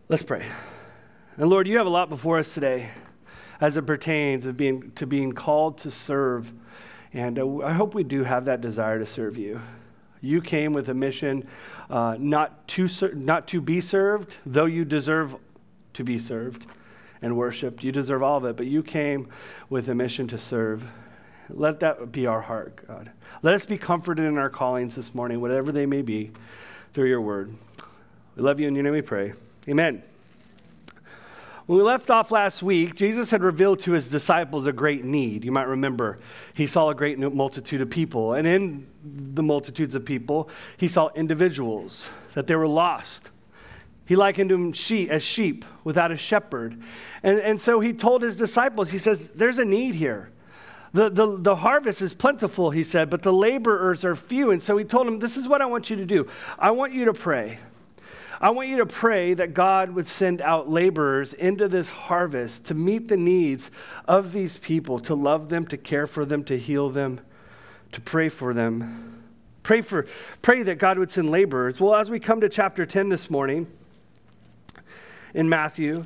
Let's pray. And Lord, you have a lot before us today as it pertains to being called to serve. And I hope we do have that desire to serve you. You came with a mission not to be served, though you deserve to be served and worshiped. You deserve all of it, but you came with a mission to serve. Let that be our heart, God. Let us be comforted in our callings this morning, whatever they may be, through your word. We love you, in your name we pray. Amen. When we left off last week, Jesus had revealed to his disciples a great need. You might remember he saw a great multitude of people. And in the multitudes of people, he saw individuals, that they were lost. He likened them as sheep without a shepherd. And so he told his disciples, he says, there's a need here. The harvest is plentiful, he said, but the laborers are few. And so he told them, this is what I want you to do. I want you to pray. I want you to pray that God would send out laborers into this harvest to meet the needs of these people, to love them, to care for them, to heal them, to pray for them. Pray that God would send laborers. Well, as we come to chapter 10 this morning in Matthew,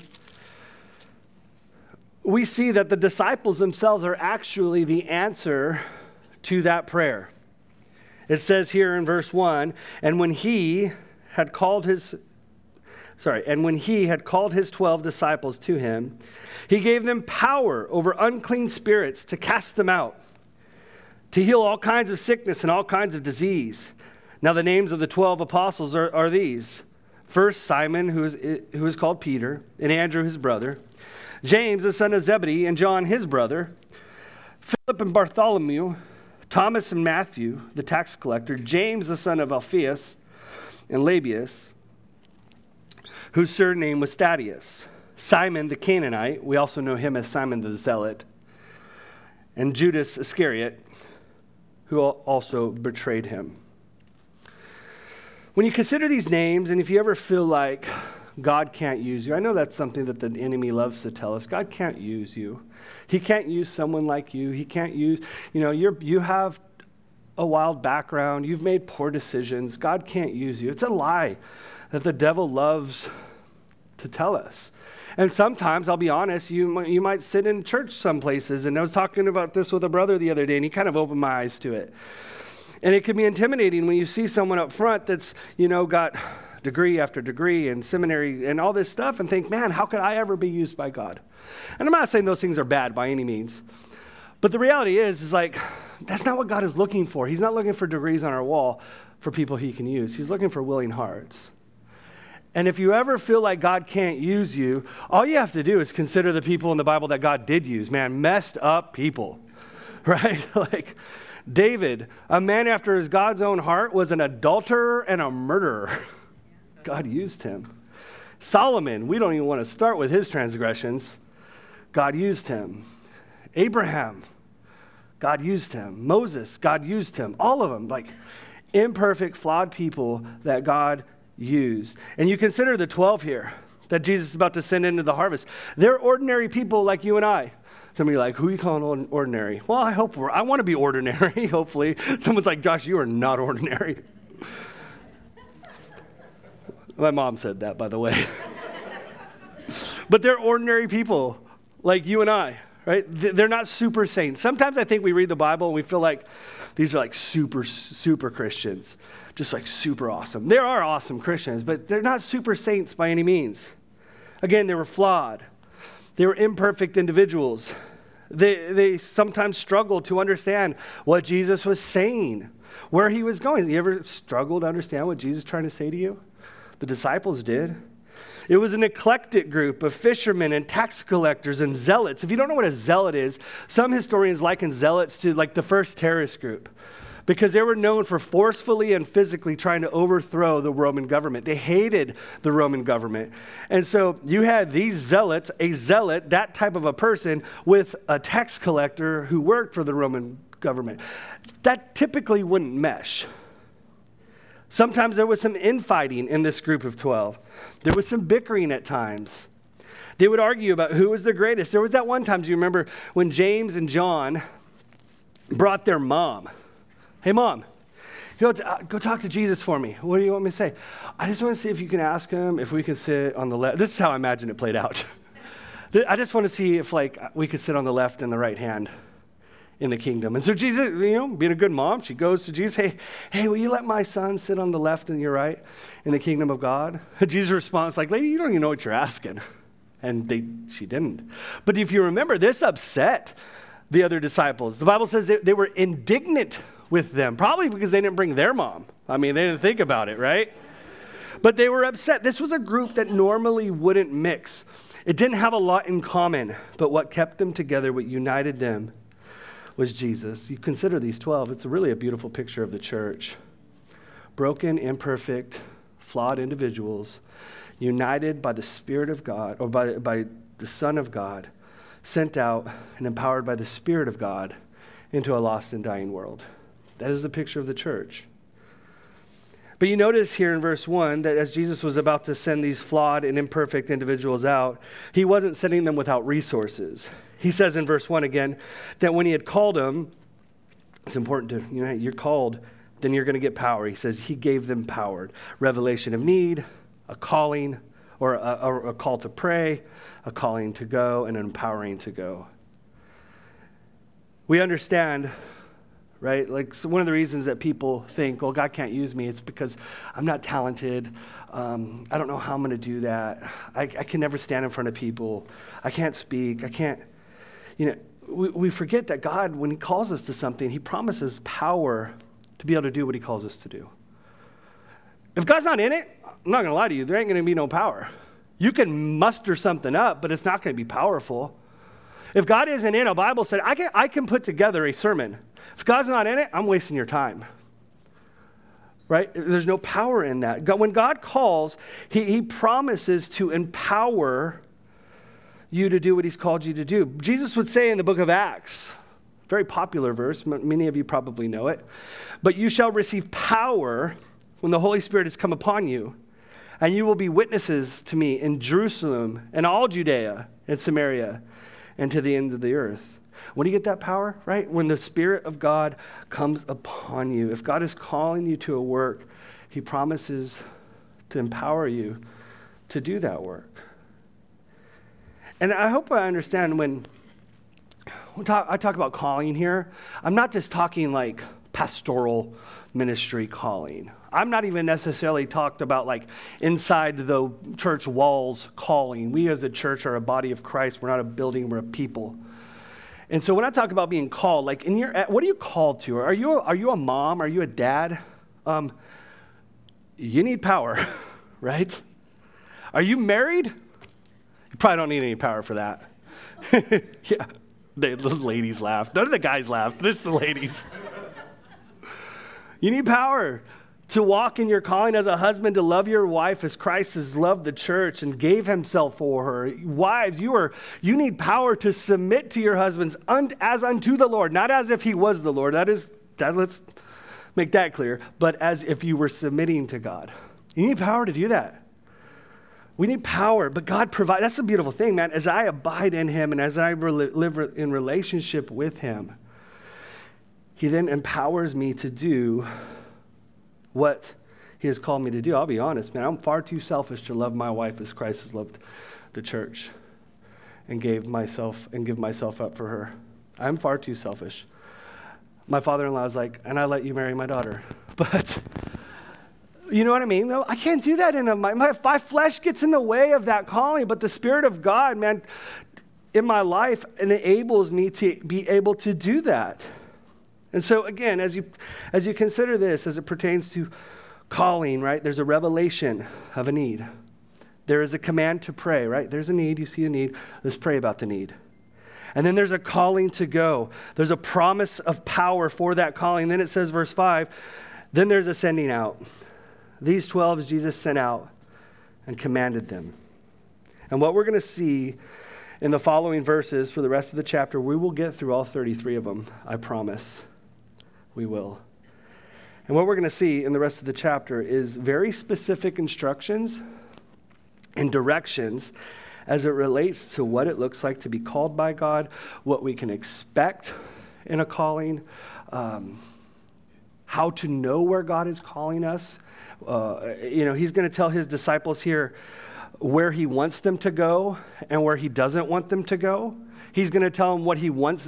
we see that the disciples themselves are actually the answer to that prayer. It says here in verse 1, and when he had called his 12 disciples to him, he gave them power over unclean spirits to cast them out, to heal all kinds of sickness and all kinds of disease. Now the names of the 12 apostles are these. First, Simon, who is called Peter, and Andrew his brother, James the son of Zebedee, and John his brother, Philip and Bartholomew, Thomas and Matthew, the tax collector, James the son of Alphaeus, and Lebbaeus, whose surname was Thaddeus, Simon the Canaanite, we also know him as Simon the Zealot, and Judas Iscariot, who also betrayed him. When you consider these names, and if you ever feel like God can't use you, I know that's something that the enemy loves to tell us. God can't use you. He can't use someone like you. He can't use, you have a wild background. You've made poor decisions. God can't use you. It's a lie that the devil loves to tell us. And sometimes, I'll be honest, you might sit in church some places, and I was talking about this with a brother the other day, and he kind of opened my eyes to it. And it can be intimidating when you see someone up front that's, got degree after degree and seminary and all this stuff, and think, man, how could I ever be used by God? And I'm not saying those things are bad by any means. But the reality is like, that's not what God is looking for. He's not looking for degrees on our wall for people he can use. He's looking for willing hearts. And if you ever feel like God can't use you, all you have to do is consider the people in the Bible that God did use. Man, messed up people, right? Like David, a man after God's own heart, was an adulterer and a murderer. God used him. Solomon, we don't even want to start with his transgressions. God used him. Abraham, God used him. Moses, God used him. All of them, like imperfect, flawed people that God used. And you consider the 12 here that Jesus is about to send into the harvest. They're ordinary people like you and I. Somebody like, who are you calling ordinary? Well, I want to be ordinary, hopefully. Someone's like, Josh, you are not ordinary. My mom said that, by the way. But they're ordinary people like you and I. Right? They're not super saints. Sometimes I think we read the Bible and we feel like these are like super, super Christians, just like super awesome. There are awesome Christians, but they're not super saints by any means. Again, they were flawed. They were imperfect individuals. They sometimes struggled to understand what Jesus was saying, where he was going. You ever struggled to understand what Jesus was trying to say to you? The disciples did. It was an eclectic group of fishermen and tax collectors and zealots. If you don't know what a zealot is, some historians liken zealots to like the first terrorist group because they were known for forcefully and physically trying to overthrow the Roman government. They hated the Roman government. And so you had these zealots, a zealot, that type of a person, with a tax collector who worked for the Roman government. That typically wouldn't mesh. Sometimes there was some infighting in this group of 12. There was some bickering at times. They would argue about who was the greatest. There was that one time, do you remember, when James and John brought their mom. Hey, Mom, Go talk to Jesus for me. What do you want me to say? I just want to see if you can ask him if we can sit on the left. This is how I imagine it played out. I just want to see if we could sit on the left and the right hand in the kingdom. And so Jesus, being a good mom, she goes to Jesus, hey, will you let my son sit on the left and your right in the kingdom of God? Jesus responds like, lady, you don't even know what you're asking. And she didn't. But if you remember, this upset the other disciples. The Bible says they were indignant with them, probably because they didn't bring their mom. I mean, they didn't think about it, right? But they were upset. This was a group that normally wouldn't mix. It didn't have a lot in common, but what kept them together, what united them, was Jesus. You consider these 12, it's really a beautiful picture of the church. Broken, imperfect, flawed individuals, united by the Spirit of God, or by the Son of God, sent out and empowered by the Spirit of God into a lost and dying world. That is the picture of the church. But you notice here in verse 1 that as Jesus was about to send these flawed and imperfect individuals out, he wasn't sending them without resources. He says in verse 1 again that when he had called them, it's important to, you're called, then you're going to get power. He says he gave them power. Revelation of need, a calling, or a call to pray, a calling to go, and an empowering to go. We understand, right? So one of the reasons that people think, well, God can't use me, it's because I'm not talented. I don't know how I'm going to do that. I can never stand in front of people. I can't speak. I can't, we forget that God, when he calls us to something, he promises power to be able to do what he calls us to do. If God's not in it, I'm not going to lie to you, there ain't going to be no power. You can muster something up, but it's not going to be powerful. If God isn't in, a Bible said, I can put together a sermon. If God's not in it, I'm wasting your time. Right? There's no power in that. When God calls, he promises to empower you to do what he's called you to do. Jesus would say in the book of Acts, very popular verse, many of you probably know it, but you shall receive power when the Holy Spirit has come upon you, and you will be witnesses to me in Jerusalem and all Judea and Samaria and to the ends of the earth. When do you get that power, right? When the Spirit of God comes upon you. If God is calling you to a work, he promises to empower you to do that work. And I hope I understand when I talk about calling here, I'm not just talking like pastoral ministry calling. I'm not even necessarily talked about like inside the church walls calling. We as a church are a body of Christ. We're not a building, we're a people. And so when I talk about being called, like what are you called to? Are you a mom? Are you a dad? You need power, right? Are you married? You probably don't need any power for that. Yeah, the ladies laughed. None of the guys laughed. This is the ladies. You need power to walk in your calling as a husband, to love your wife as Christ has loved the church and gave himself for her. Wives, you need power to submit to your husbands as unto the Lord, not as if he was the Lord. Let's make that clear, but as if you were submitting to God. You need power to do that. We need power, but God provides. That's the beautiful thing, man. As I abide in him and as I live in relationship with him, he then empowers me to do what he has called me to do. I'll be honest, man. I'm far too selfish to love my wife as Christ has loved the church and give myself up for her. I'm far too selfish. My father-in-law is like, and I let you marry my daughter. But you know what I mean? Though I can't do that my flesh gets in the way of that calling, but the Spirit of God, man, in my life enables me to be able to do that. And so again, as you consider this as it pertains to calling, right? There's a revelation of a need. There is a command to pray, right? There's a need, you see a need, let's pray about the need. And then there's a calling to go. There's a promise of power for that calling. Then it says, verse 5, then there's a sending out. These 12 Jesus sent out and commanded them. And what we're going to see in the following verses for the rest of the chapter, we will get through all 33 of them, I promise. We will. And what we're going to see in the rest of the chapter is very specific instructions and directions as it relates to what it looks like to be called by God, what we can expect in a calling, how to know where God is calling us. He's going to tell his disciples here where he wants them to go and where he doesn't want them to go. He's going to tell them what he wants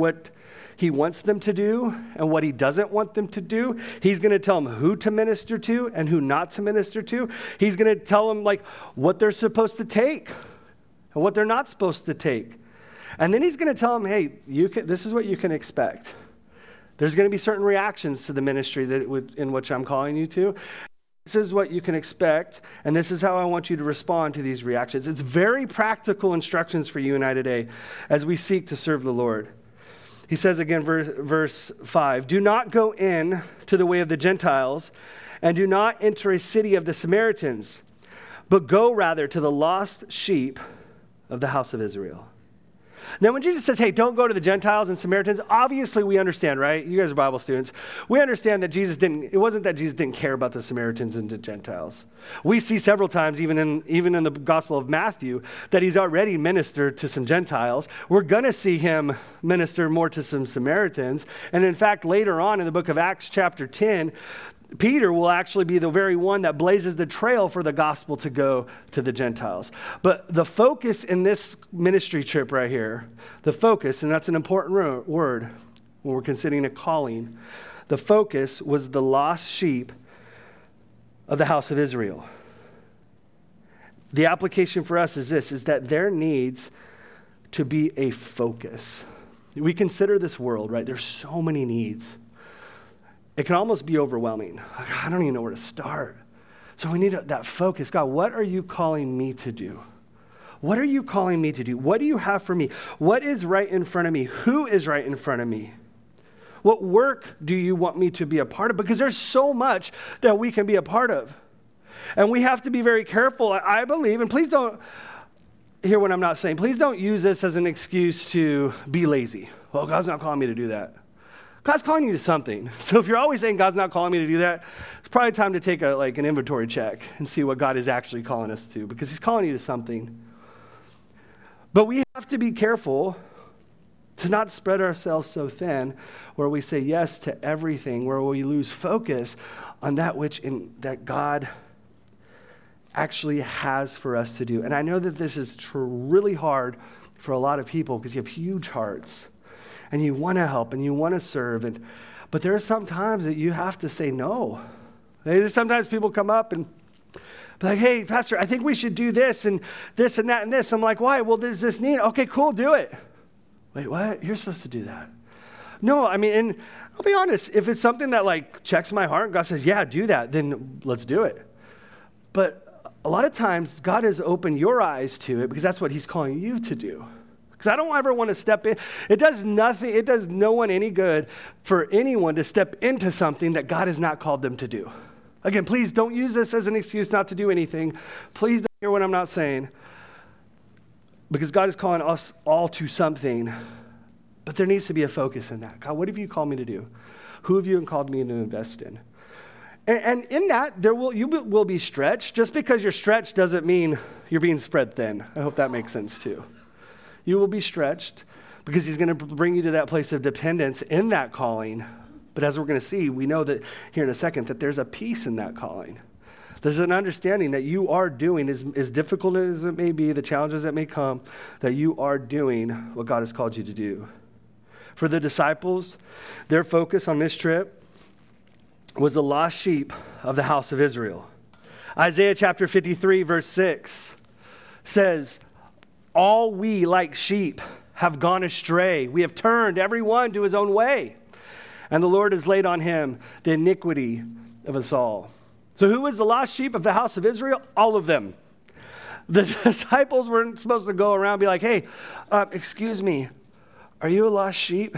them to do and what he doesn't want them to do. He's going to tell them who to minister to and who not to minister to. He's going to tell them what they're supposed to take and what they're not supposed to take. And then he's going to tell them, hey, this is what you can expect. There's going to be certain reactions to the ministry in which I'm calling you to. This is what you can expect, and this is how I want you to respond to these reactions. It's very practical instructions for you and I today as we seek to serve the Lord. He says again, verse 5, do not go in to the way of the Gentiles, and do not enter a city of the Samaritans, but go rather to the lost sheep of the house of Israel. Now, when Jesus says, hey, don't go to the Gentiles and Samaritans, obviously we understand, right? You guys are Bible students. We understand that it wasn't that Jesus didn't care about the Samaritans and the Gentiles. We see several times, even in the Gospel of Matthew, that he's already ministered to some Gentiles. We're going to see him minister more to some Samaritans. And in fact, later on in the book of Acts chapter 10, Peter will actually be the very one that blazes the trail for the gospel to go to the Gentiles. But the focus in this ministry trip right here, the focus, and that's an important word when we're considering a calling, the focus was the lost sheep of the house of Israel. The application for us is this, is that there needs to be a focus. We consider this world, right? There's so many needs. It can almost be overwhelming. I don't even know where to start. So we need that focus. God, what are you calling me to do? What are you calling me to do? What do you have for me? What is right in front of me? Who is right in front of me? What work do you want me to be a part of? Because there's so much that we can be a part of. And we have to be very careful, I believe, and please don't hear what I'm not saying. Please don't use this as an excuse to be lazy. Well, God's not calling me to do that. God's calling you to something. So if you're always saying God's not calling me to do that, it's probably time to take an inventory check and see what God is actually calling us to, because he's calling you to something. But we have to be careful to not spread ourselves so thin where we say yes to everything, where we lose focus on that that God actually has for us to do. And I know that this is really hard for a lot of people because you have huge hearts. And you want to help and you want to serve. But there are some times that you have to say no. Sometimes people come up and be like, hey, Pastor, I think we should do this and this and that and this. I'm like, why? Well, there's this need. Okay, cool, do it. Wait, what? You're supposed to do that. No, and I'll be honest. If it's something that checks my heart and God says, yeah, do that, then let's do it. But a lot of times God has opened your eyes to it because that's what he's calling you to do. Because I don't ever want to step in. It does no one any good for anyone to step into something that God has not called them to do. Again, please don't use this as an excuse not to do anything. Please don't hear what I'm not saying. Because God is calling us all to something. But there needs to be a focus in that. God, what have you called me to do? Who have you called me to invest in? And in that, you will be stretched. Just because you're stretched doesn't mean you're being spread thin. I hope that makes sense too. You will be stretched because he's going to bring you to that place of dependence in that calling. But as we're going to see, we know that here in a second that there's a peace in that calling. There's an understanding that you are doing, as difficult as it may be, the challenges that may come, that you are doing what God has called you to do. For the disciples, their focus on this trip was the lost sheep of the house of Israel. Isaiah chapter 53, verse 6 says, all we like sheep have gone astray. We have turned every one to his own way. And the Lord has laid on him the iniquity of us all. So who is the lost sheep of the house of Israel? All of them. The disciples weren't supposed to go around and be like, hey, excuse me, are you a lost sheep?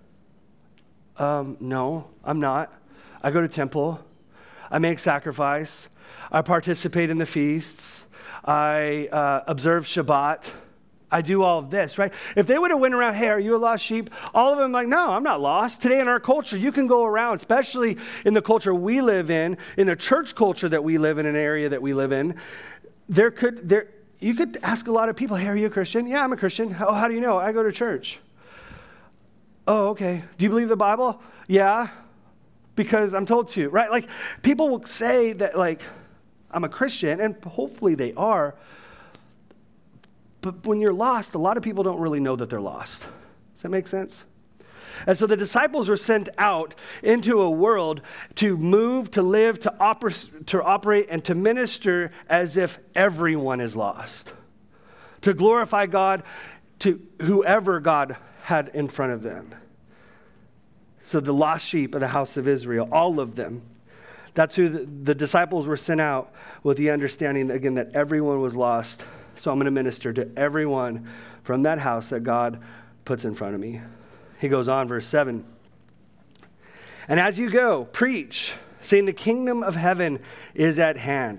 No, I'm not. I go to temple. I make sacrifice. I participate in the feasts. I observe Shabbat. I do all of this, right? If they would have went around, hey, are you a lost sheep? All of them like, no, I'm not lost. Today in our culture, you can go around, especially in the culture we live in the church culture that we live in, an area that we live in, you could ask a lot of people, hey, are you a Christian? Yeah, I'm a Christian. How do you know? I go to church. Oh, okay. Do you believe the Bible? Yeah. because I'm told to, right? Like, people will say that, like, I'm a Christian, and hopefully they are. But when you're lost, a lot of people don't really know that they're lost. Does that make sense? And so the disciples were sent out into a world to move, to live, to operate, and to minister as if everyone is lost. To glorify God to whoever God had in front of them. So the lost sheep of the house of Israel, all of them. That's who the disciples were sent out with the understanding, again, that everyone was lost. So I'm going to minister to everyone from that house that God puts in front of me. He goes on, verse 7. And as you go, preach, saying the kingdom of heaven is at hand.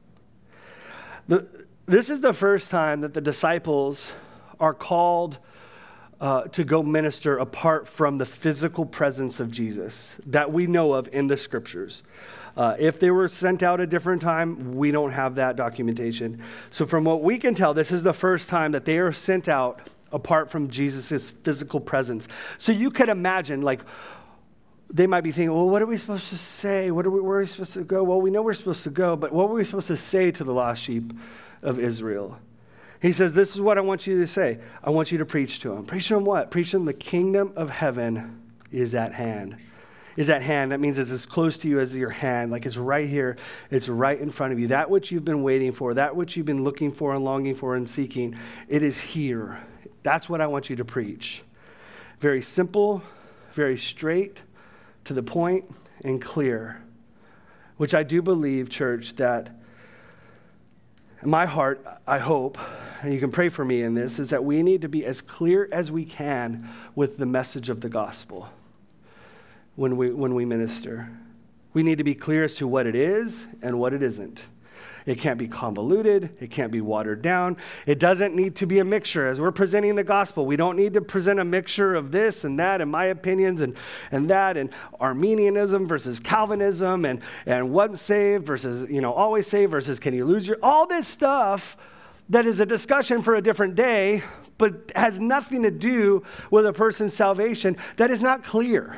This is the first time that the disciples are called to go minister apart from the physical presence of Jesus that we know of in the scriptures. If they were sent out a different time, we don't have that documentation. So from what we can tell, this is the first time that they are sent out apart from Jesus' physical presence. So you could imagine, like, they might be thinking, well, what are we supposed to say? Where are we supposed to go? Well, we know we're supposed to go, but what were we supposed to say to the lost sheep of Israel? He says, this is what I want you to say. I want you to preach to them. Preach to them what? Preach to them the kingdom of heaven is at hand. Is at hand. That means it's as close to you as your hand. Like, it's right here. It's right in front of you. That which you've been waiting for, that which you've been looking for and longing for and seeking, it is here. That's what I want you to preach. Very simple, very straight, to the point, and clear. Which I do believe, church, that in my heart, I hope, and you can pray for me in this, is that we need to be as clear as we can with the message of the gospel when we minister. We need to be clear as to what it is and what it isn't. It can't be convoluted. It can't be watered down. It doesn't need to be a mixture. As we're presenting the gospel, we don't need to present a mixture of this and that and my opinions and that and Arminianism versus Calvinism and once saved versus, always saved versus can you lose all this stuff that is a discussion for a different day, but has nothing to do with a person's salvation. That is not clear.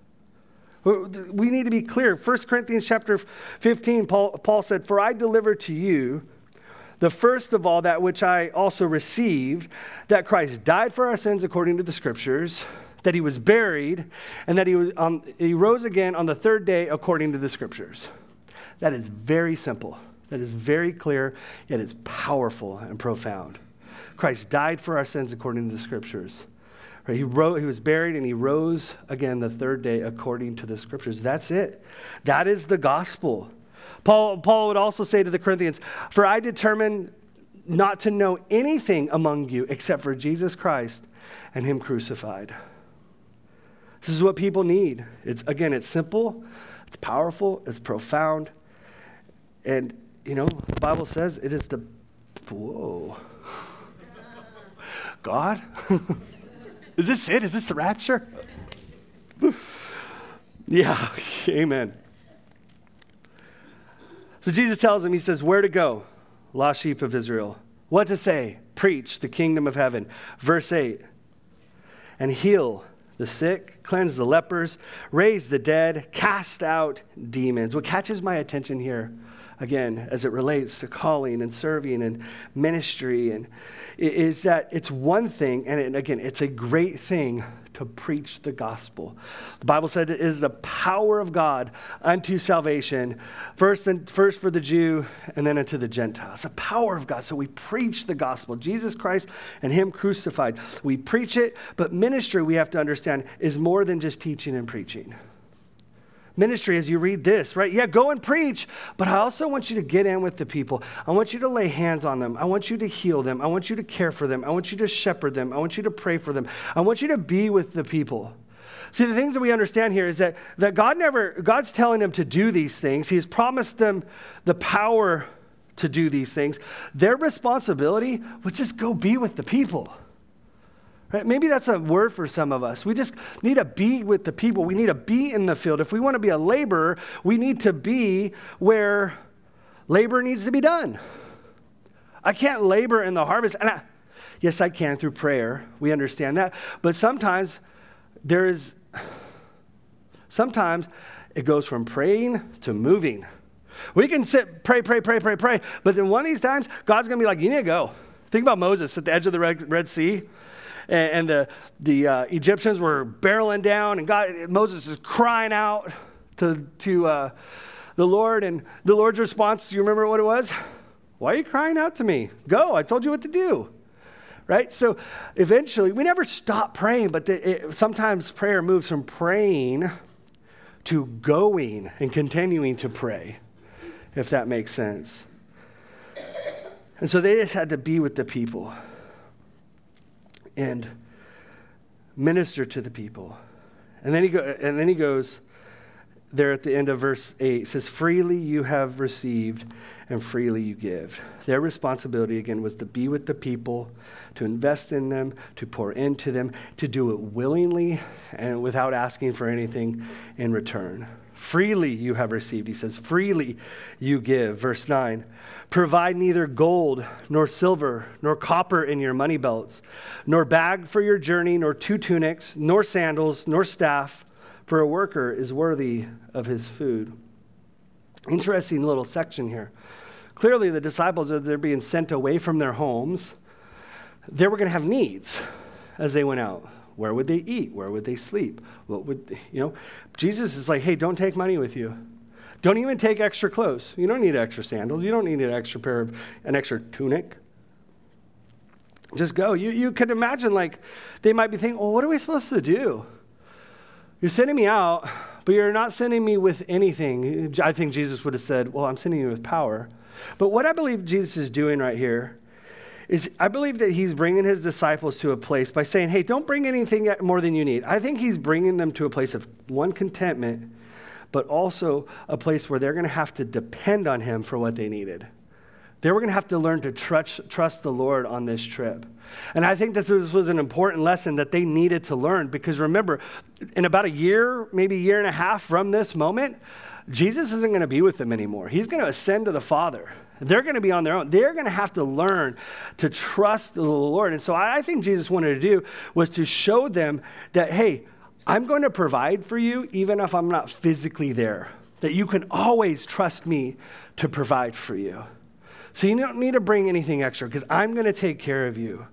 We need to be clear. 1 Corinthians chapter 15, Paul said, for I delivered to you the first of all that which I also received, that Christ died for our sins according to the scriptures, that he was buried, and that he rose again on the third day according to the scriptures. That is very simple. That is very clear, yet it's powerful and profound. Christ died for our sins according to the scriptures. He was buried and he rose again the third day according to the scriptures. That's it. That is the gospel. Paul would also say to the Corinthians, for I determined not to know anything among you except for Jesus Christ and him crucified. This is what people need. It's simple, it's powerful, it's profound. And, the Bible says it is whoa. God? Is this it? Is this the rapture? Yeah, amen. So Jesus tells him, he says, where to go, lost sheep of Israel. What to say? Preach the kingdom of heaven. Verse 8, and heal the sick, cleanse the lepers, raise the dead, cast out demons. What catches my attention here, again, as it relates to calling and serving and ministry, and is that it's one thing, and again, it's a great thing to preach the gospel. The Bible said it is the power of God unto salvation, first for the Jew and then unto the Gentiles. The power of God. So we preach the gospel, Jesus Christ and him crucified. We preach it, but ministry, we have to understand, is more than just teaching and preaching. Ministry, as you read this, right? Yeah, go and preach, but I also want you to get in with the people. I want you to lay hands on them. I want you to heal them. I want you to care for them. I want you to shepherd them. I want you to pray for them. I want you to be with the people. See, the things that we understand here is that God's telling them to do these things. He has promised them the power to do these things. Their responsibility was just go be with the people. Right? Maybe that's a word for some of us. We just need to be with the people. We need to be in the field. If we want to be a laborer, we need to be where labor needs to be done. I can't labor in the harvest. Yes, I can through prayer. We understand that. But sometimes it goes from praying to moving. We can sit, pray, but then one of these times, God's going to be like, you need to go. Think about Moses at the edge of the Red Sea, and the Egyptians were barreling down, and Moses is crying out to the Lord, and the Lord's response, do you remember what it was? Why are you crying out to me? Go, I told you what to do. Right? So eventually, we never stop praying, but sometimes prayer moves from praying to going and continuing to pray, if that makes sense. And so they just had to be with the people and minister to the people. And then he goes there at the end of verse 8, it says, freely you have received and freely you give. Their responsibility, again, was to be with the people, to invest in them, to pour into them, to do it willingly and without asking for anything in return. Freely you have received, he says, freely you give. Verse 9, provide neither gold nor silver nor copper in your money belts, nor bag for your journey, nor 2 tunics, nor sandals, nor staff, for a worker is worthy of his food. Interesting little section here. Clearly, the disciples, as they're being sent away from their homes, they were going to have needs as they went out. Where would they eat? Where would they sleep? What would, Jesus is like, hey, don't take money with you. Don't even take extra clothes. You don't need extra sandals. You don't need an extra tunic. Just go. You could imagine, like, they might be thinking, well, what are we supposed to do? You're sending me out, but you're not sending me with anything. I think Jesus would have said, well, I'm sending you with power. But what I believe Jesus is doing right here is I believe that he's bringing his disciples to a place by saying, hey, don't bring anything more than you need. I think he's bringing them to a place of, one, contentment, but also a place where they're going to have to depend on him for what they needed. They were going to have to learn to trust the Lord on this trip. And I think this was an important lesson that they needed to learn, because remember, in about a year, maybe a year and a half from this moment, Jesus isn't going to be with them anymore. He's going to ascend to the Father. They're going to be on their own. They're going to have to learn to trust the Lord. And so I think Jesus wanted to do was to show them that, hey, I'm going to provide for you even if I'm not physically there, that you can always trust me to provide for you. So you don't need to bring anything extra because I'm going to take care of you.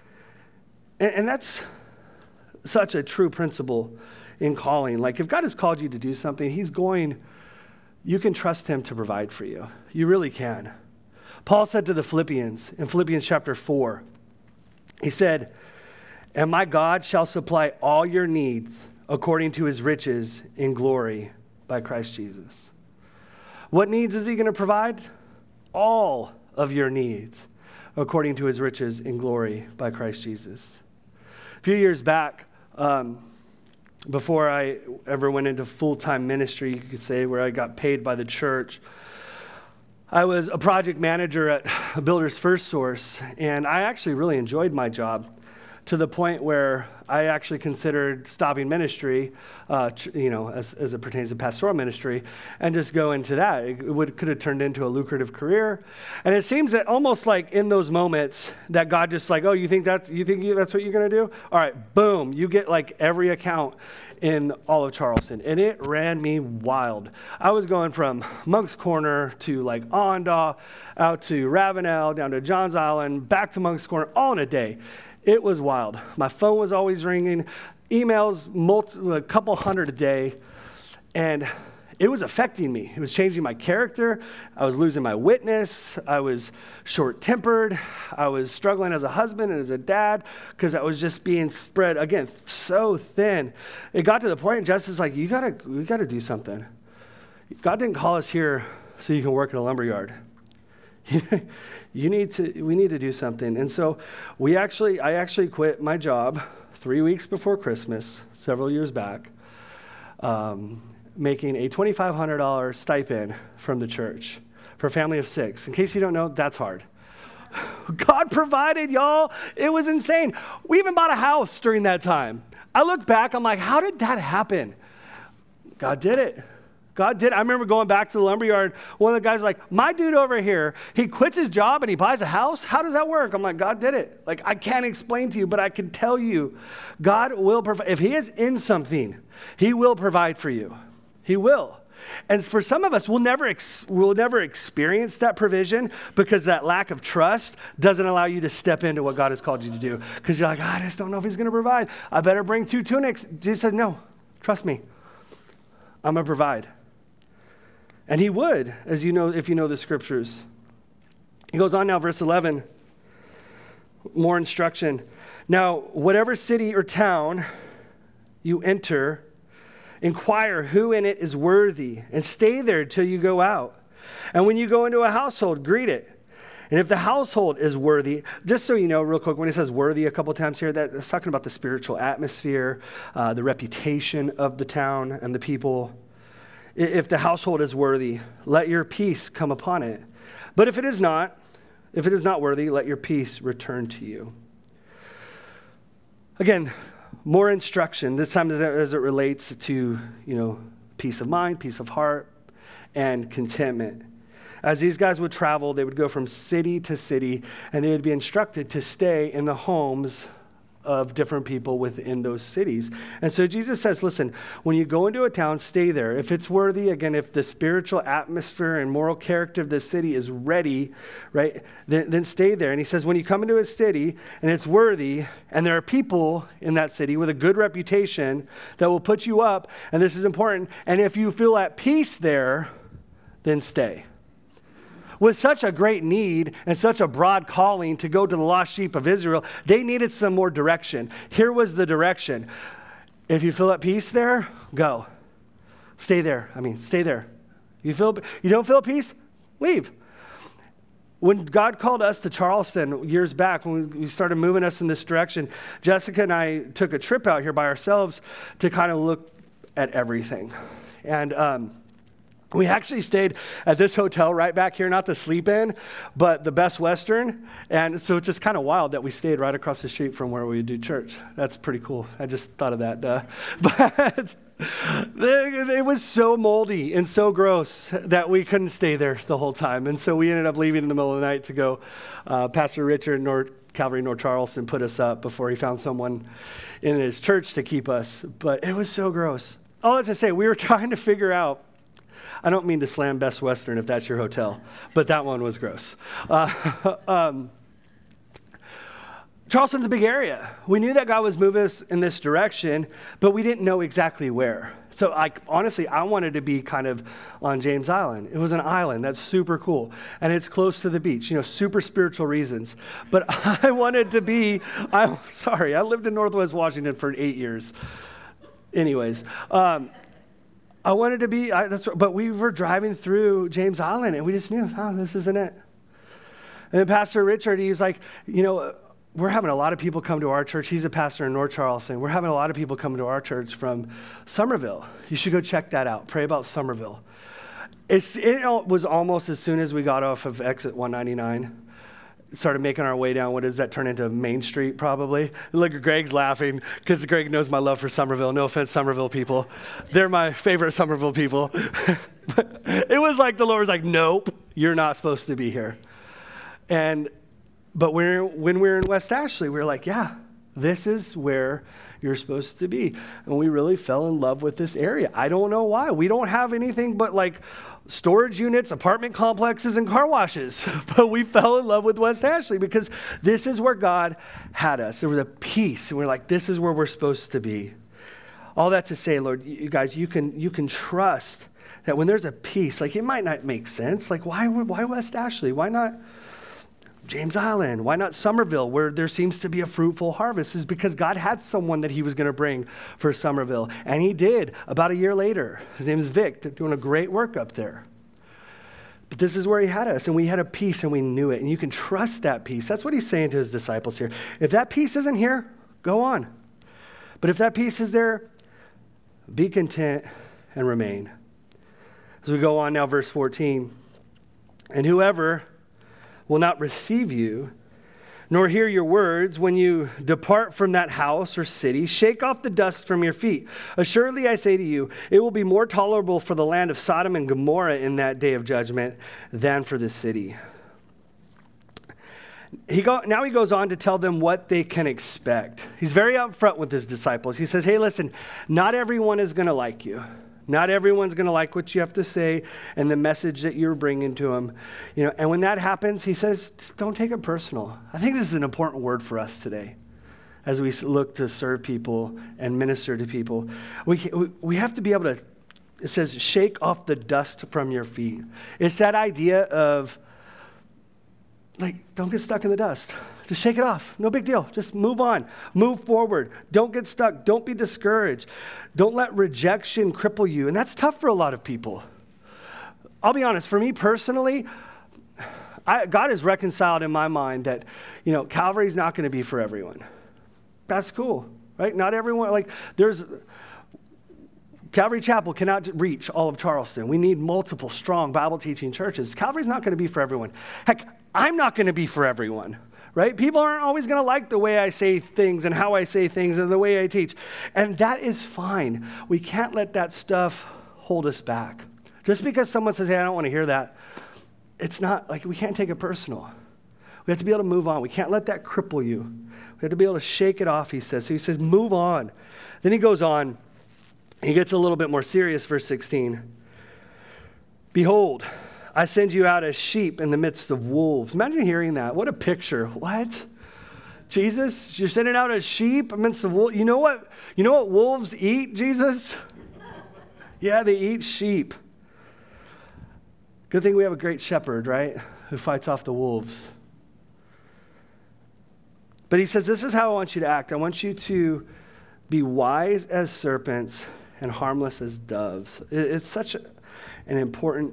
And that's such a true principle in calling. Like, if God has called you to do something, you can trust him to provide for you. You really can. Paul said to the Philippians in Philippians chapter 4, he said, and my God shall supply all your needs according to his riches in glory by Christ Jesus. What needs is he going to provide? All of your needs according to his riches in glory by Christ Jesus. A few years back, before I ever went into full-time ministry, you could say, where I got paid by the church, I was a project manager at Builders First Source, and I actually really enjoyed my job to the point where I actually considered stopping ministry, as it pertains to pastoral ministry, and just go into that. It could have turned into a lucrative career. And it seems that almost like in those moments that God just like, oh, you think that's what you're going to do? All right, boom, you get like every account in all of Charleston. And it ran me wild. I was going from Monk's Corner to like Ondaw, out to Ravenel, down to Johns Island, back to Monk's Corner, all in a day. It was wild. My phone was always ringing, emails, a couple hundred a day, and it was affecting me. It was changing my character. I was losing my witness. I was short-tempered. I was struggling as a husband and as a dad because I was just being spread, again, so thin. It got to the point, Jess like, we gotta do something. God didn't call us here so you can work in a lumberyard. We need to do something. And so I actually quit my job 3 weeks before Christmas, several years back, making a $2,500 stipend from the church for a family of 6. In case you don't know, that's hard. God provided, y'all. It was insane. We even bought a house during that time. I look back, I'm like, how did that happen? God did it. God did. I remember going back to the lumberyard. One of the guys like, my dude over here, he quits his job and he buys a house. How does that work? I'm like, God did it. Like, I can't explain to you, but I can tell you, God will provide. If he is in something, he will provide for you. He will. And for some of us, we'll never experience that provision because that lack of trust doesn't allow you to step into what God has called you to do. Because you're like, I just don't know if he's going to provide. I better bring 2 tunics. Jesus said, no, trust me. I'm going to provide. And he would, as you know, if you know the scriptures. He goes on now, verse 11. More instruction. Now, whatever city or town you enter, inquire who in it is worthy, and stay there till you go out. And when you go into a household, greet it. And if the household is worthy, just so you know real quick, when it says worthy a couple times here, that's talking about the spiritual atmosphere, the reputation of the town and the people. If the household is worthy, let your peace come upon it. But if it is not worthy, let your peace return to you. Again, more instruction, this time as it relates to, peace of mind, peace of heart, and contentment. As these guys would travel, they would go from city to city, and they would be instructed to stay in the homes of different people within those cities. And so Jesus says, listen, when you go into a town, stay there. If it's worthy, again, if the spiritual atmosphere and moral character of the city is ready, right, then stay there. And he says, when you come into a city and it's worthy, and there are people in that city with a good reputation that will put you up, and this is important, and if you feel at peace there, then stay. With such a great need and such a broad calling to go to the lost sheep of Israel, they needed some more direction. Here was the direction. If you feel at peace there, go. Stay there. Stay there. You don't feel at peace? Leave. When God called us to Charleston years back, when we started moving us in this direction, Jessica and I took a trip out here by ourselves to kind of look at everything. And we actually stayed at this hotel right back here, not the Sleep Inn, but the Best Western. And so it's just kind of wild that we stayed right across the street from where we do church. That's pretty cool. I just thought of that. But it was so moldy and so gross that we couldn't stay there the whole time. And so we ended up leaving in the middle of the night to go. Pastor Richard, Calvary North Charleston, put us up before he found someone in his church to keep us. But it was so gross. All that to say, we were trying to figure out, I don't mean to slam Best Western if that's your hotel, but that one was gross. Charleston's a big area. We knew that God was moving us in this direction, but we didn't know exactly where. So honestly, I wanted to be kind of on James Island. It was an island that's super cool, and it's close to the beach, super spiritual reasons. But I wanted to be, I lived in Northwest Washington for 8 years. Anyways, I wanted to be, but we were driving through James Island, and we just knew, this isn't it. And then Pastor Richard, he was like, we're having a lot of people come to our church. He's a pastor in North Charleston. We're having a lot of people come to our church from Somerville. You should go check that out. Pray about Somerville. It was almost as soon as we got off of exit 199. Started making our way down, what does that turn into, Main Street probably? Look, Greg's laughing because Greg knows my love for Somerville. No offense, Somerville people. They're my favorite Somerville people. But it was like the Lord was like, nope, you're not supposed to be here. But when we were in West Ashley, we were like, yeah, this is where you're supposed to be. And we really fell in love with this area. I don't know why. We don't have anything but like storage units, apartment complexes, and car washes. But we fell in love with West Ashley because this is where God had us. There was a peace, and we're like, this is where we're supposed to be. All that to say, Lord, you guys, you can trust that when there's a peace, like it might not make sense. Like why West Ashley? Why not James Island? Why not Somerville, where there seems to be a fruitful harvest? Is because God had someone that he was going to bring for Somerville. And he did about a year later. His name is Vic. They're doing a great work up there. But this is where he had us, and we had a peace, and we knew it. And you can trust that peace. That's what he's saying to his disciples here. If that peace isn't here, go on. But if that peace is there, be content and remain. As we go on now, verse 14. And whoever will not receive you, nor hear your words when you depart from that house or city, shake off the dust from your feet. Assuredly, I say to you, it will be more tolerable for the land of Sodom and Gomorrah in that day of judgment than for this city. Now he goes on to tell them what they can expect. He's very upfront with his disciples. He says, hey, listen, not everyone is going to like you. Not everyone's going to like what you have to say and the message that you're bringing to them. And when that happens, he says, just don't take it personal. I think this is an important word for us today as we look to serve people and minister to people. We have to be able to, it says, shake off the dust from your feet. It's that idea of, don't get stuck in the dust. Just shake it off. No big deal. Just move on. Move forward. Don't get stuck. Don't be discouraged. Don't let rejection cripple you. And that's tough for a lot of people. I'll be honest. For me personally, God has reconciled in my mind that, Calvary's not going to be for everyone. That's cool, right? Not everyone. There's Calvary Chapel cannot reach all of Charleston. We need multiple strong Bible teaching churches. Calvary's not going to be for everyone. Heck, I'm not going to be for everyone. Right? People aren't always going to like the way I say things and how I say things and the way I teach. And that is fine. We can't let that stuff hold us back. Just because someone says, hey, I don't want to hear that, it's not we can't take it personal. We have to be able to move on. We can't let that cripple you. We have to be able to shake it off, he says. So he says, move on. Then he goes on. He gets a little bit more serious, verse 16. Behold, I send you out as sheep in the midst of wolves. Imagine hearing that. What a picture. What? Jesus, you're sending out as sheep amidst the wolves. You know what wolves eat, Jesus? Yeah, they eat sheep. Good thing we have a great shepherd, right? Who fights off the wolves. But he says, this is how I want you to act. I want you to be wise as serpents and harmless as doves. It's such an important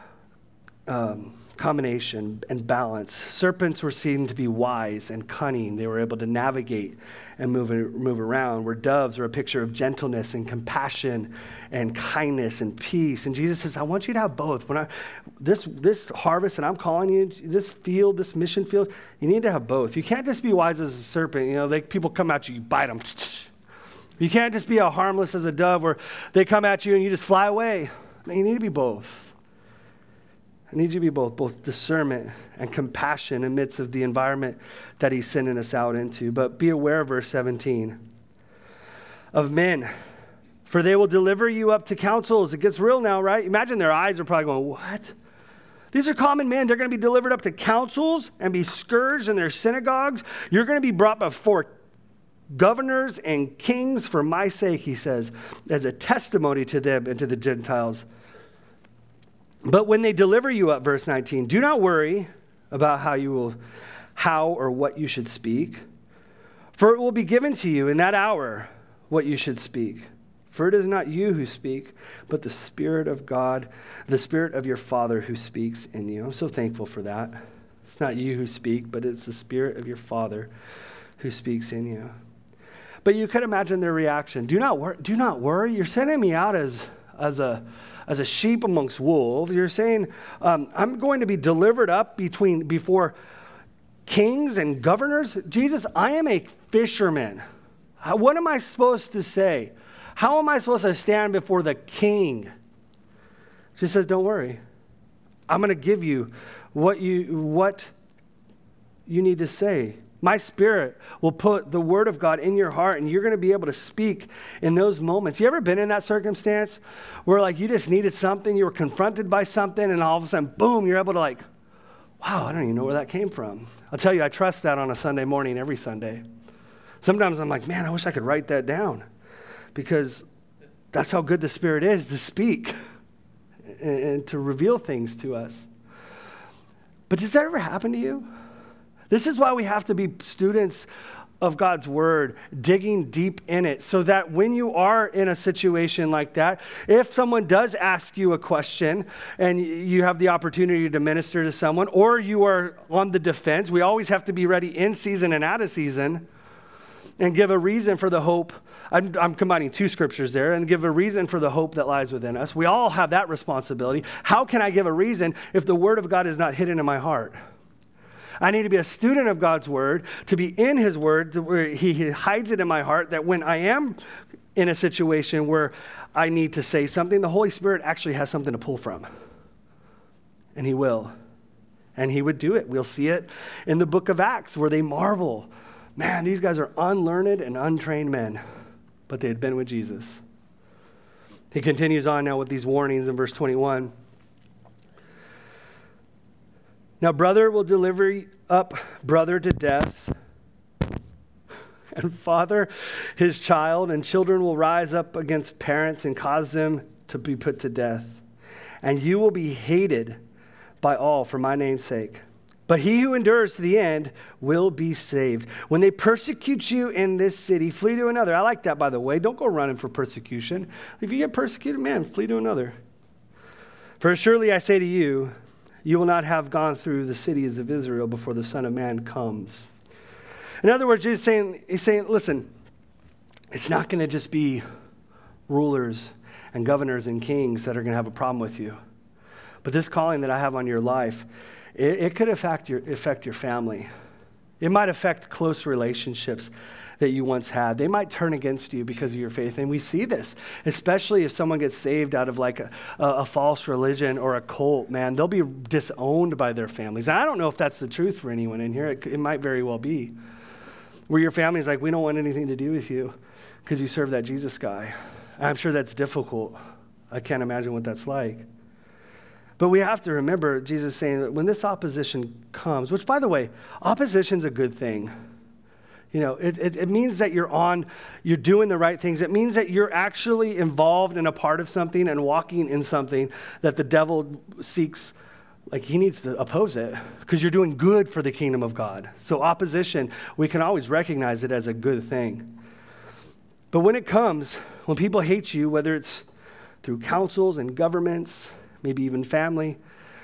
combination and balance. Serpents were seen to be wise and cunning. They were able to navigate and move around, where doves are a picture of gentleness and compassion and kindness and peace. And Jesus says, I want you to have both. This harvest that I'm calling you, this field, this mission field, you need to have both. You can't just be wise as a serpent. People come at you bite them. You can't just be harmless as a dove where they come at you and you just fly away. You need to be both. I need you to be both discernment and compassion amidst of the environment that he's sending us out into. But be aware, verse 17, of men, for they will deliver you up to councils. It gets real now, right? Imagine their eyes are probably going, what? These are common men. They're going to be delivered up to councils and be scourged in their synagogues. You're going to be brought before governors and kings for my sake, he says, as a testimony to them and to the Gentiles. But when they deliver you up, verse 19, do not worry about how or what you should speak, for it will be given to you in that hour what you should speak. For it is not you who speak, but the Spirit of God, the Spirit of your Father who speaks in you. I'm so thankful for that. It's not you who speak, but it's the Spirit of your Father who speaks in you. But you could imagine their reaction. Do not worry. You're sending me out as a sheep amongst wolves. You're saying, I'm going to be delivered up before kings and governors. Jesus, I am a fisherman. What am I supposed to say? How am I supposed to stand before the king? She says, don't worry. I'm going to give you what you need to say. My Spirit will put the word of God in your heart, and you're going to be able to speak in those moments. You ever been in that circumstance where you just needed something, you were confronted by something, and all of a sudden, boom, you're able to wow, I don't even know where that came from. I'll tell you, I trust that on a Sunday morning every Sunday. Sometimes I'm like, man, I wish I could write that down, because that's how good the Spirit is to speak and to reveal things to us. But does that ever happen to you? This is why we have to be students of God's word, digging deep in it, so that when you are in a situation like that, if someone does ask you a question and you have the opportunity to minister to someone, or you are on the defense, we always have to be ready in season and out of season and give a reason for the hope. I'm combining two scriptures there, and give a reason for the hope that lies within us. We all have that responsibility. How can I give a reason if the word of God is not hidden in my heart? I need to be a student of God's word, to be in his word, where he hides it in my heart, that when I am in a situation where I need to say something, the Holy Spirit actually has something to pull from. And he will. And he would do it. We'll see it in the book of Acts, where they marvel. Man, these guys are unlearned and untrained men, but they had been with Jesus. He continues on now with these warnings in verse 21. Now brother will deliver up brother to death, and father his child, and children will rise up against parents and cause them to be put to death. And you will be hated by all for my name's sake. But he who endures to the end will be saved. When they persecute you in this city, flee to another. I like that, by the way. Don't go running for persecution. If you get persecuted, man, flee to another. For surely I say to you, you will not have gone through the cities of Israel before the Son of Man comes. In other words, he's saying, listen, it's not going to just be rulers and governors and kings that are going to have a problem with you. But this calling that I have on your life, it could affect your family. It might affect close relationships that you once had. They might turn against you because of your faith. And we see this, especially if someone gets saved out of like a false religion or a cult, man, they'll be disowned by their families. And I don't know if that's the truth for anyone in here. It might very well be. Where your family's like, we don't want anything to do with you because you serve that Jesus guy. I'm sure that's difficult. I can't imagine what that's like. But we have to remember Jesus saying that when this opposition comes, which, by the way, opposition's a good thing. You know, it means that you're doing the right things. It means that you're actually involved in a part of something and walking in something that the devil seeks, like he needs to oppose it because you're doing good for the kingdom of God. So opposition, we can always recognize it as a good thing. But when it comes, when people hate you, whether it's through councils and governments, maybe even family,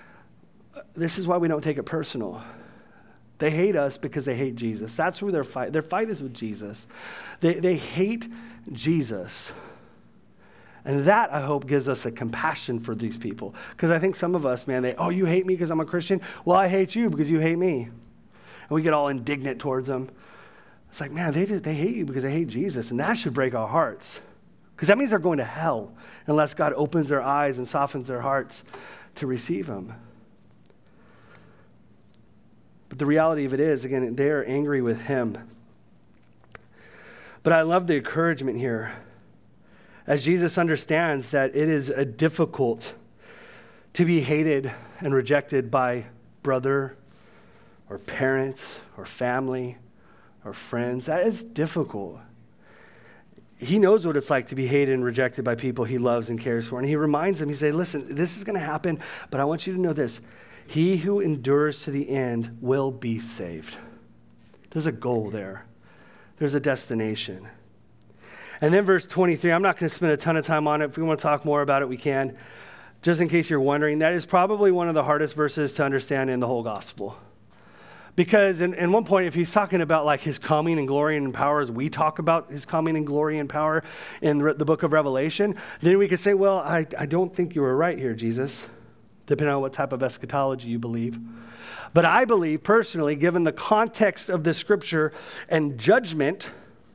this is why we don't take it personal. They hate us because they hate Jesus. That's who their fight is with Jesus. They hate Jesus. And that, I hope, gives us a compassion for these people. Because I think some of us, man, you hate me because I'm a Christian? Well, I hate you because you hate me. And we get all indignant towards them. It's like, man, they hate you because they hate Jesus. And that should break our hearts. Because that means they're going to hell unless God opens their eyes and softens their hearts to receive him. But the reality of it is, again, they are angry with him. But I love the encouragement here as Jesus understands that it is difficult to be hated and rejected by brother or parents or family or friends. That is difficult. He knows what it's like to be hated and rejected by people he loves and cares for. And he reminds them, he says, listen, this is going to happen, but I want you to know this. He who endures to the end will be saved. There's a goal there. There's a destination. And then verse 23, I'm not going to spend a ton of time on it. If we want to talk more about it, we can. Just in case you're wondering, that is probably one of the hardest verses to understand in the whole gospel. Because in one point, if he's talking about like his coming and glory and power as we talk about his coming and glory and power in the book of Revelation, then we could say, well, I don't think you were right here, Jesus, depending on what type of eschatology you believe. But I believe personally, given the context of the scripture and judgment,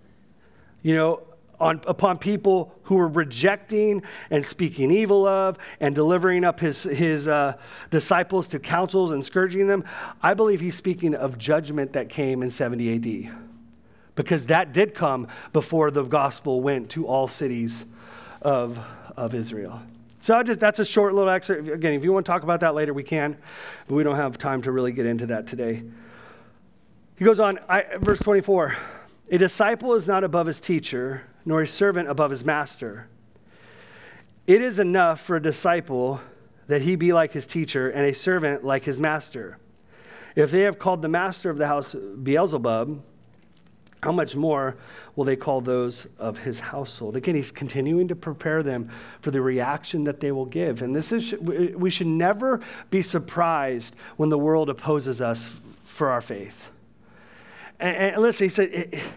upon people who were rejecting and speaking evil of and delivering up his disciples to councils and scourging them, I believe he's speaking of judgment that came in 70 AD. Because that did come before the gospel went to all cities of Israel. So that's a short little excerpt. Again, if you want to talk about that later, we can. But we don't have time to really get into that today. He goes on, verse 24. A disciple is not above his teacher, nor a servant above his master. It is enough for a disciple that he be like his teacher and a servant like his master. If they have called the master of the house Beelzebub, how much more will they call those of his household? Again, he's continuing to prepare them for the reaction that they will give. And we should never be surprised when the world opposes us for our faith. And listen, he said,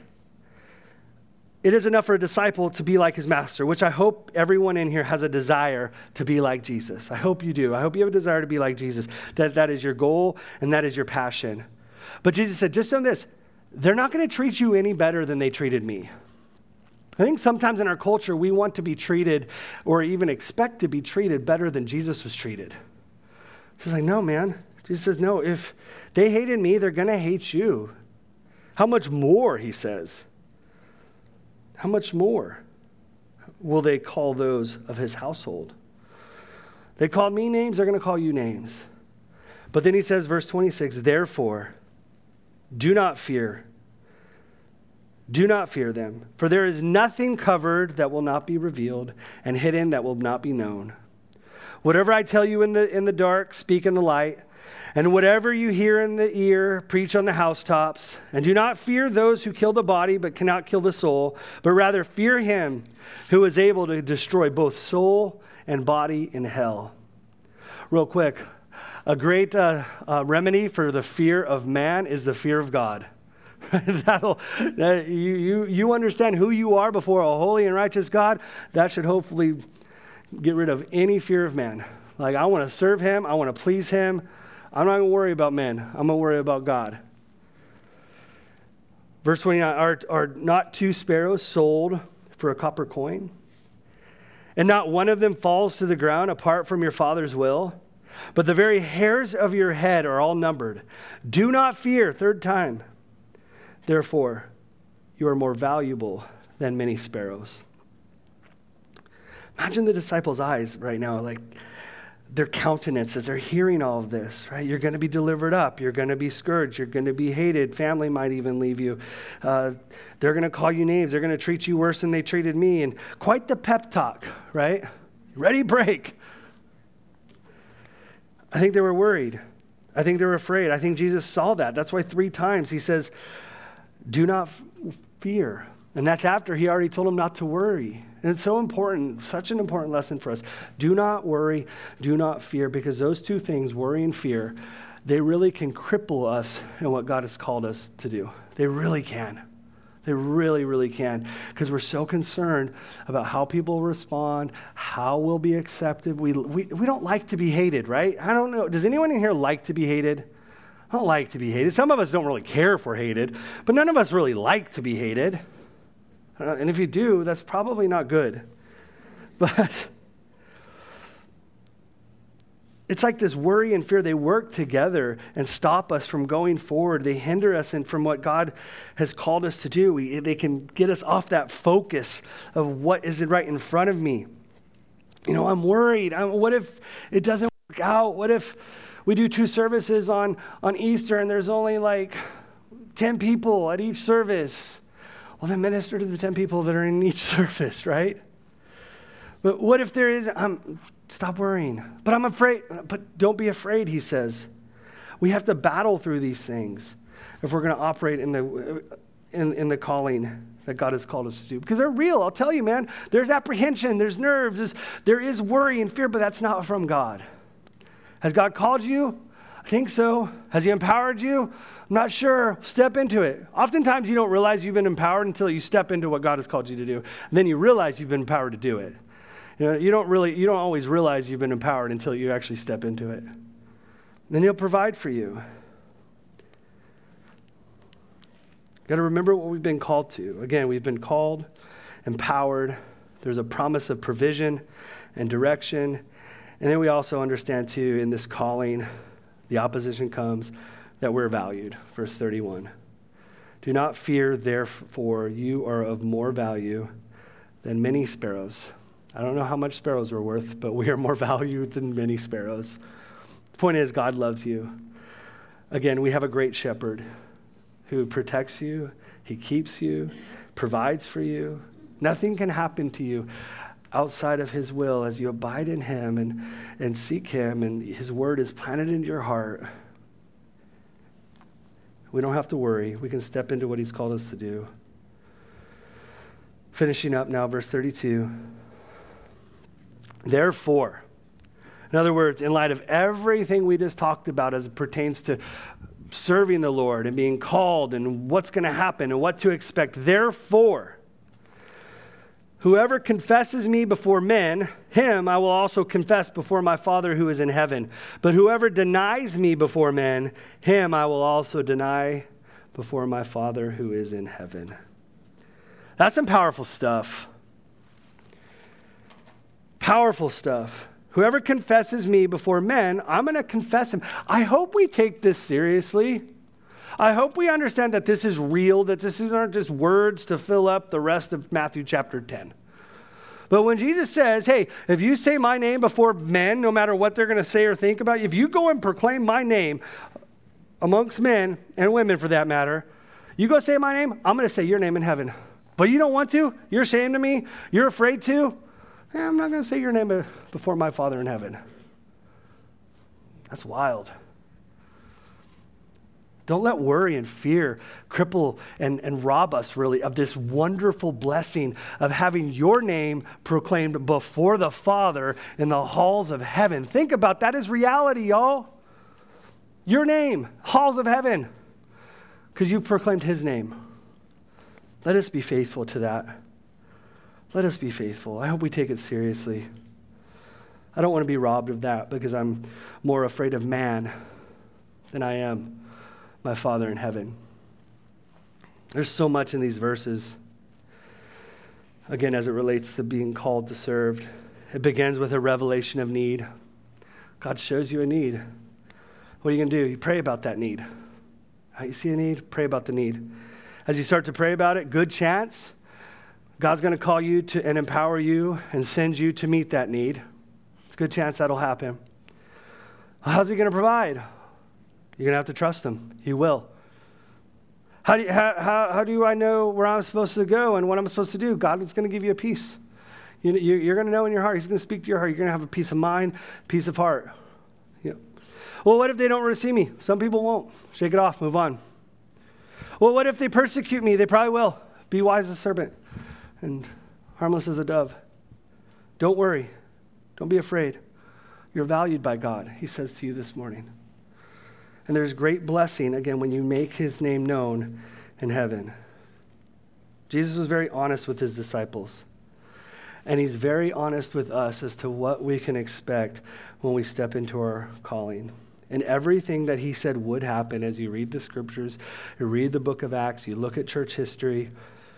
it is enough for a disciple to be like his master, which I hope everyone in here has a desire to be like Jesus. I hope you do. I hope you have a desire to be like Jesus, that is your goal and that is your passion. But Jesus said, just know this, they're not going to treat you any better than they treated me. I think sometimes in our culture, we want to be treated or even expect to be treated better than Jesus was treated. He's like, no, man. Jesus says, no, if they hated me, they're going to hate you. How much more, he says. How much more? will they call those of his household. They called me names, they're going to call you names. But then he says, verse 26, therefore, do not fear. Do not fear them, for there is nothing covered that will not be revealed, and hidden that will not be known. Whatever I tell you in the dark, speak in the light, and whatever you hear in the ear, preach on the housetops. And do not fear those who kill the body but cannot kill the soul, but rather fear him who is able to destroy both soul and body in hell. Real quick, a great remedy for the fear of man is the fear of God. You understand who you are before a holy and righteous God. That should hopefully get rid of any fear of man. Like, I want to serve him. I want to please him. I'm not going to worry about men. I'm going to worry about God. Verse 29, are not 2 sparrows sold for a copper coin? And not one of them falls to the ground apart from your Father's will? But the very hairs of your head are all numbered. Do not fear, third time. Therefore, you are more valuable than many sparrows. Imagine the disciples' eyes right now, like their countenance as they're hearing all of this, right? You're going to be delivered up. You're going to be scourged. You're going to be hated. Family might even leave you. They're going to call you names. They're going to treat you worse than they treated me. And quite the pep talk, right? Ready, break. I think they were worried. I think they were afraid. I think Jesus saw that. That's why 3 times he says, do not fear. And that's after he already told them not to worry. And it's so important, such an important lesson for us. Do not worry, do not fear, because those 2 things, worry and fear, they really can cripple us in what God has called us to do. They really can. They really, really can. Because we're so concerned about how people respond, how we'll be accepted. We don't like to be hated, right? I don't know. Does anyone in here like to be hated? I don't like to be hated. Some of us don't really care if we're hated, but none of us really like to be hated. And if you do, that's probably not good. But it's like this worry and fear, they work together and stop us from going forward. They hinder us from what God has called us to do. They can get us off that focus of what is right in front of me. You know, I'm worried. What if it doesn't work out? What if we do 2 services on Easter and there's only like 10 people at each service? Well, then minister to the 10 people that are in each service, right? But what if there is, stop worrying. But I'm afraid, but don't be afraid, he says. We have to battle through these things if we're going to operate in the calling that God has called us to do. Because they're real, I'll tell you, man. There's apprehension, there's nerves, there is worry and fear, but that's not from God. Has God called you? I think so. Has he empowered you? I'm not sure. Step into it. Oftentimes you don't realize you've been empowered until you step into what God has called you to do. And then you realize you've been empowered to do it. You know, you don't always realize you've been empowered until you actually step into it. Then he'll provide for you. Got to remember what we've been called to. Again, we've been called, empowered. There's a promise of provision and direction. And then we also understand too, in this calling, the opposition comes, that we're valued. Verse 31. Do not fear, therefore, you are of more value than many sparrows. I don't know how much sparrows are worth, but we are more valued than many sparrows. The point is, God loves you. Again, we have a great shepherd who protects you. He keeps you, provides for you. Nothing can happen to you outside of his will as you abide in him and seek him, and his word is planted into your heart. We don't have to worry. We can step into what he's called us to do. Finishing up now, verse 32. Therefore, in other words, in light of everything we just talked about as it pertains to serving the Lord and being called and what's going to happen and what to expect, therefore, whoever confesses me before men, him I will also confess before my Father who is in heaven. But whoever denies me before men, him I will also deny before my Father who is in heaven. That's some powerful stuff. Powerful stuff. Whoever confesses me before men, I'm going to confess him. I hope we take this seriously. I hope we understand that this is real, that this aren't just words to fill up the rest of Matthew chapter 10. But when Jesus says, hey, if you say my name before men, no matter what they're going to say or think about you, if you go and proclaim my name amongst men and women for that matter, you go say my name, I'm going to say your name in heaven. But you don't want to? You're ashamed of me? You're afraid to? I'm not going to say your name before my Father in heaven. That's wild. Don't let worry and fear cripple and rob us, really, of this wonderful blessing of having your name proclaimed before the Father in the halls of heaven. Think about that as reality, y'all. Your name, halls of heaven, because you proclaimed his name. Let us be faithful to that. Let us be faithful. I hope we take it seriously. I don't want to be robbed of that because I'm more afraid of man than I am my Father in heaven. There's so much in these verses, again, as it relates to being called to serve. It begins with a revelation of need. God shows you a need. What are you going to do? You pray about that need. You see a need? Pray about the need. As you start to pray about it, good chance God's going to call you to and empower you and send you to meet that need. It's a good chance that'll happen. How's he going to provide? You're going to have to trust him. He will. How do I know where I'm supposed to go and what I'm supposed to do? God is going to give you a peace. You're going to know in your heart. He's going to speak to your heart. You're going to have a peace of mind, peace of heart. Yeah. Well, what if they don't receive me? Some people won't. Shake it off. Move on. Well, what if they persecute me? They probably will. Be wise as a serpent and harmless as a dove. Don't worry. Don't be afraid. You're valued by God, he says to you this morning. And there's great blessing, again, when you make his name known in heaven. Jesus was very honest with his disciples. And he's very honest with us as to what we can expect when we step into our calling. And everything that he said would happen as you read the scriptures, you read the book of Acts, you look at church history,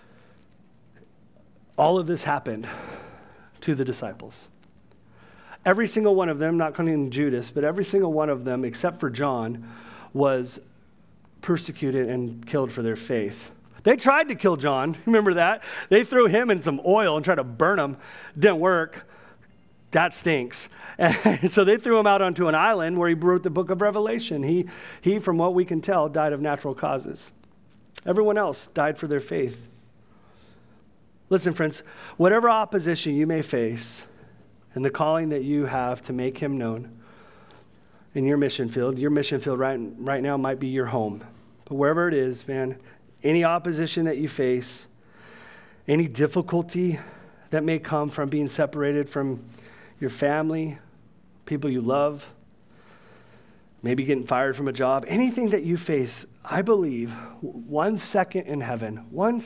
all of this happened to the disciples. Every single one of them, not counting Judas, but every single one of them, except for John, was persecuted and killed for their faith. They tried to kill John. Remember that? They threw him in some oil and tried to burn him. Didn't work. That stinks. And so they threw him out onto an island where he wrote the book of Revelation. He, from what we can tell, died of natural causes. Everyone else died for their faith. Listen, friends, whatever opposition you may face, and the calling that you have to make him known in your mission field right now might be your home. But wherever it is, man, any opposition that you face, any difficulty that may come from being separated from your family, people you love, maybe getting fired from a job, anything that you face, I believe 1 second in heaven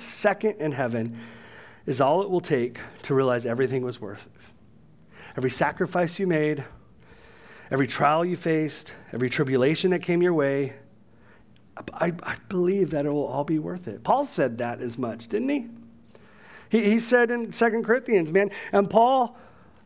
is all it will take to realize everything was worth it. Every sacrifice you made, every trial you faced, every tribulation that came your way, I believe that it will all be worth it. Paul said that as much, didn't he? He said in 2 Corinthians, man, and Paul,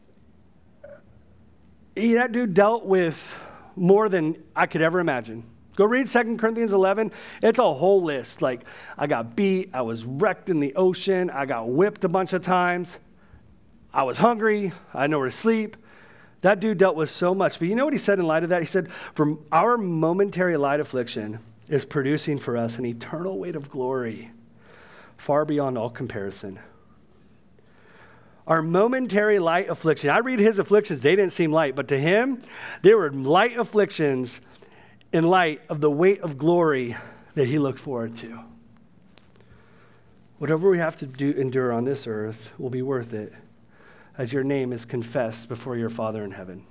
that dude dealt with more than I could ever imagine. Go read 2 Corinthians 11. It's a whole list. Like, I got beat, I was wrecked in the ocean, I got whipped a bunch of times. I was hungry. I had nowhere to sleep. That dude dealt with so much. But you know what he said in light of that? He said, "For our momentary light affliction is producing for us an eternal weight of glory far beyond all comparison." Our momentary light affliction. I read his afflictions. They didn't seem light. But to him, they were light afflictions in light of the weight of glory that he looked forward to. Whatever we have to endure on this earth will be worth it, as your name is confessed before your Father in heaven.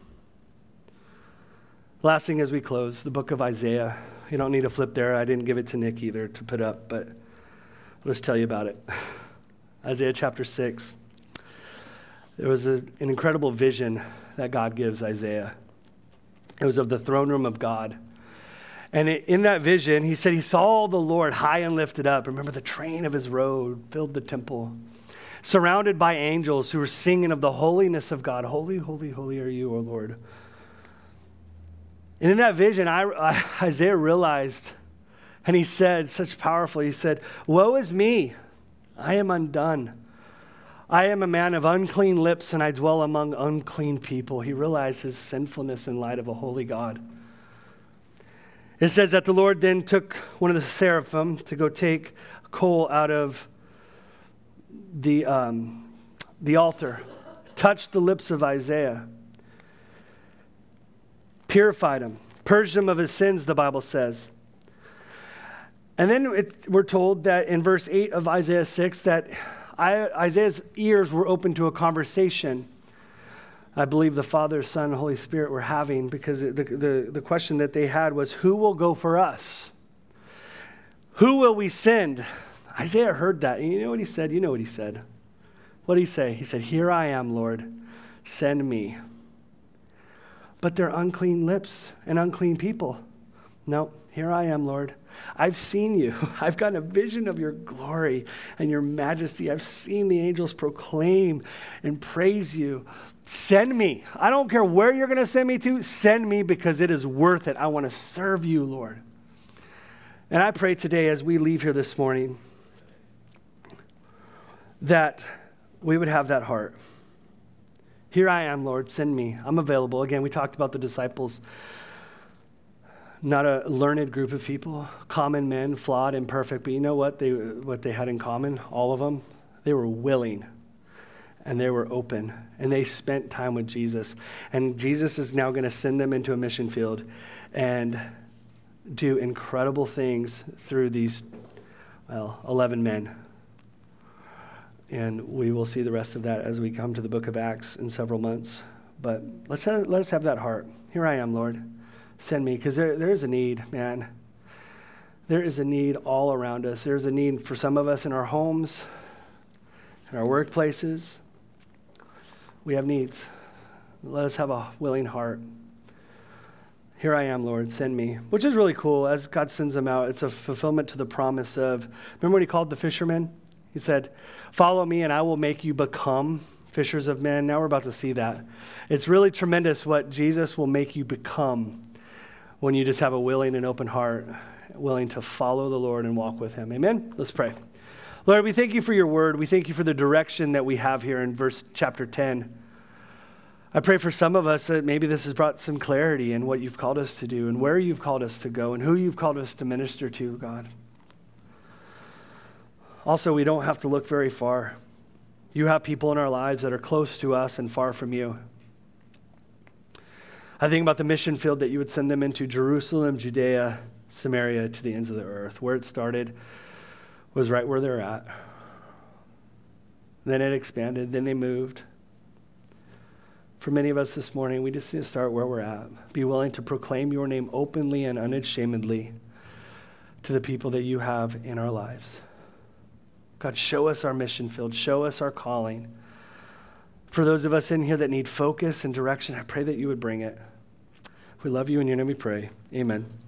Last thing as we close, the book of Isaiah. You don't need to flip there. I didn't give it to Nick either to put up, but I'll just tell you about it. Isaiah chapter 6. There was an incredible vision that God gives Isaiah. It was of the throne room of God. And in that vision, he said he saw the Lord high and lifted up. Remember, the train of his robe filled the temple, surrounded by angels who were singing of the holiness of God. Holy, holy, holy are you, O Lord. And in that vision, Isaiah realized, and he said, such powerful, he said, "Woe is me, I am undone. I am a man of unclean lips, and I dwell among unclean people. He realized his sinfulness in light of a holy God. It says that the Lord then took one of the seraphim to go take a coal out of the altar, touched the lips of Isaiah, purified him, purged him of his sins, the Bible says. And then we're told that in verse 8 of Isaiah 6 that Isaiah's ears were open to a conversation I believe the Father, Son, and Holy Spirit were having, because the question that they had was, who will go for us? Who will we send? Isaiah heard that. And you know what he said? You know what he said. What did he say? He said, here I am, Lord. Send me. But they're unclean lips and unclean people. No, here I am, Lord. I've seen you. I've gotten a vision of your glory and your majesty. I've seen the angels proclaim and praise you. Send me. I don't care where you're going to send me to. Send me, because it is worth it. I want to serve you, Lord. And I pray today as we leave here this morning that we would have that heart. Here I am, Lord. Send me. I'm available. Again, we talked about the disciples. Not a learned group of people, common men, flawed, imperfect. But you know what they had in common, all of them? They were willing, and they were open, and they spent time with Jesus. And Jesus is now going to send them into a mission field and do incredible things through these, 11 men. And we will see the rest of that as we come to the book of Acts in several months. But let us have that heart. Here I am, Lord. Send me, because there is a need, man. There is a need all around us. There's a need for some of us in our homes, in our workplaces. We have needs. Let us have a willing heart. Here I am, Lord, send me. Which is really cool. As God sends them out, it's a fulfillment to the promise of, remember what he called the fishermen? He said, follow me and I will make you become fishers of men. Now we're about to see that. It's really tremendous what Jesus will make you become when you just have a willing and open heart, willing to follow the Lord and walk with him. Amen? Let's pray. Lord, we thank you for your word. We thank you for the direction that we have here in chapter 10. I pray for some of us that maybe this has brought some clarity in what you've called us to do and where you've called us to go and who you've called us to minister to, God. Also, we don't have to look very far. You have people in our lives that are close to us and far from you. I think about the mission field that you would send them into, Jerusalem, Judea, Samaria, to the ends of the earth. Where it started was right where they're at. Then it expanded, then they moved. For many of us this morning, we just need to start where we're at. Be willing to proclaim your name openly and unashamedly to the people that you have in our lives. God, show us our mission field. Show us our calling. For those of us in here that need focus and direction, I pray that you would bring it. We love you, and in your name we pray. Amen.